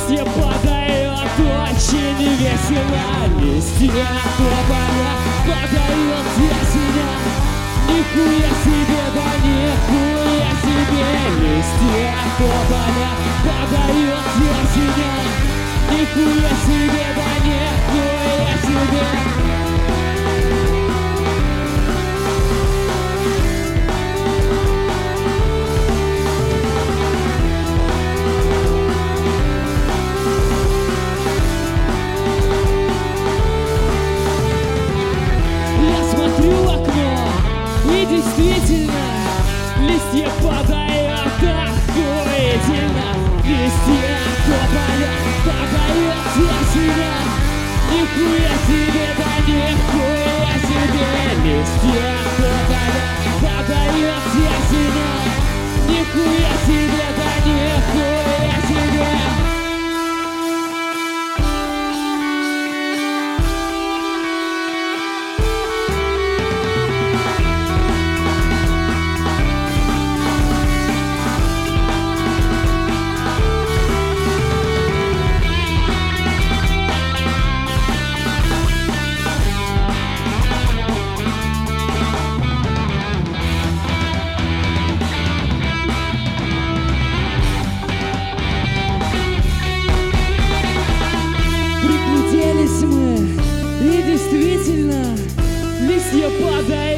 Листья падают очень весело. Листья тополя падают весело. Нихуя себе, да нихуя себе. Листья тополя падают весело. Нихуя себе, да нихуя себе. И действительно, листья падают охуительно. Листья тополя падают весело. Нихуя себе, да нихуя себе. Листья тополя падают весело. Нихуя себе, да нихуя себе. Мы, и действительно, листья падают.